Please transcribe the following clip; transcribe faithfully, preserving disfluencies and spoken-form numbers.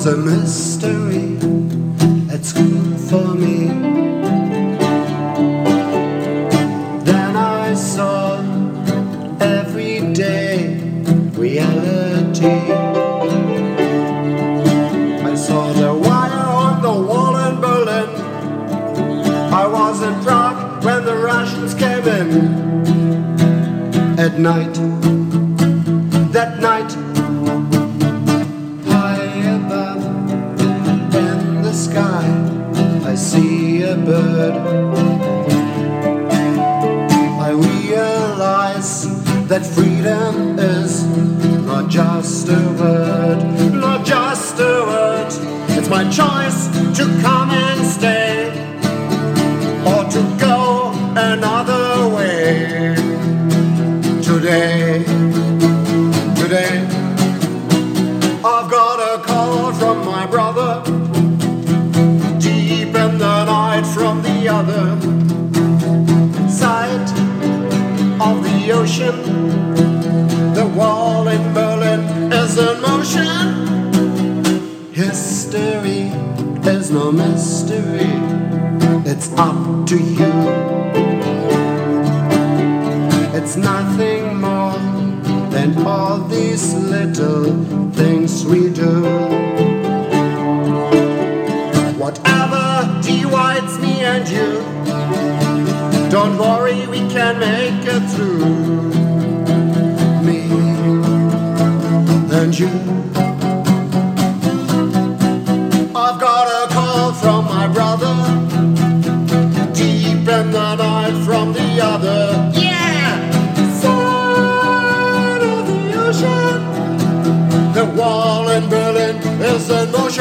was a mystery at school for me. Then I saw everyday reality. I saw the wire on the wall in Berlin. I was in Prague when the Russians came in. At night, that night, high above in the sky, I see a bird. I realize that freedom is not just a word, not just a word. It's my choice to come and stay, or to go another way. Today, today, I've got a call from my brother, deep in the night from the other side of the ocean. The wall in Berlin is in motion. History is no mystery, it's up to you. It's nothing more than all these little things we do. Whatever divides me and you, don't worry, we can make it through. Me and you. I've got a call from my brother, deep in the night from the other. The wall in Berlin is in motion.